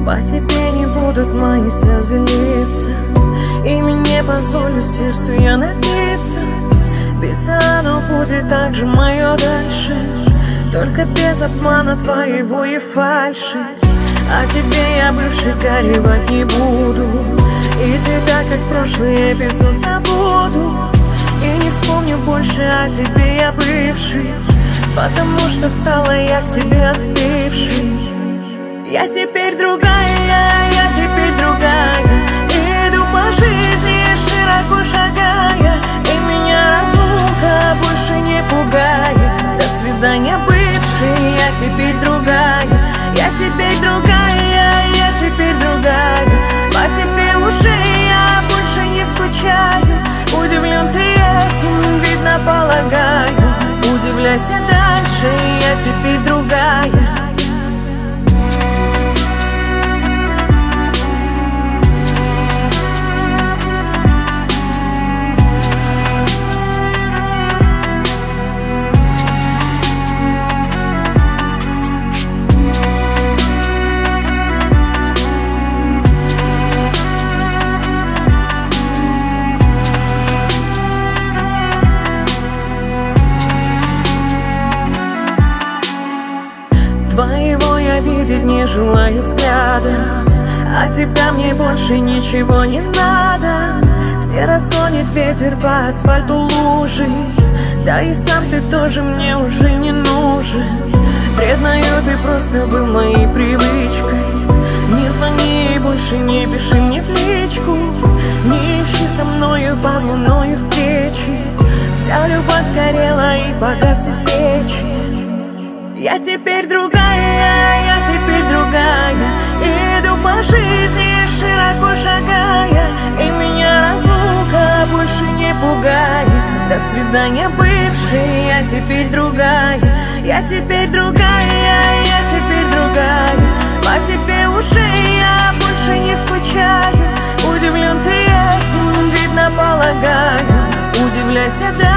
По тебе не будут мои слезы литься, ими не позволю сердцу я напиться. Биться оно будет так же мое дальше, только без обмана твоего и фальши. А тебе я бывший горевать не буду, и тебя как прошлый эпизод забуду. И не вспомню больше о тебе я бывший, потому что стала я к тебе остывший. Я теперь другая, я теперь другая, иду по жизни, широко шагая, и меня разлука больше не пугает. До свидания, бывший, я теперь другая, я теперь другая, я теперь другая. По тебе уже я больше не скучаю. Удивлен ты этим, видно, полагаю. Удивляйся дальше, я теперь другая. Твоего я видеть не желаю взгляда, а тебя мне больше ничего не надо. Все разгонит ветер по асфальту лужи, да и сам ты тоже мне уже не нужен. Вредною ты просто был моей привычкой. Не звони и больше не пиши мне в личку, не ищи со мною под луною встречи. Вся любовь сгорела и погасли свечи. Я теперь другая, я теперь другая, иду по жизни, широко шагая, и меня разлука больше не пугает. До свидания, бывший, я теперь другая, я теперь другая, я теперь другая. По тебе уже я больше не скучаю. Удивлен ты этим, видно, полагаю. Удивляйся, да.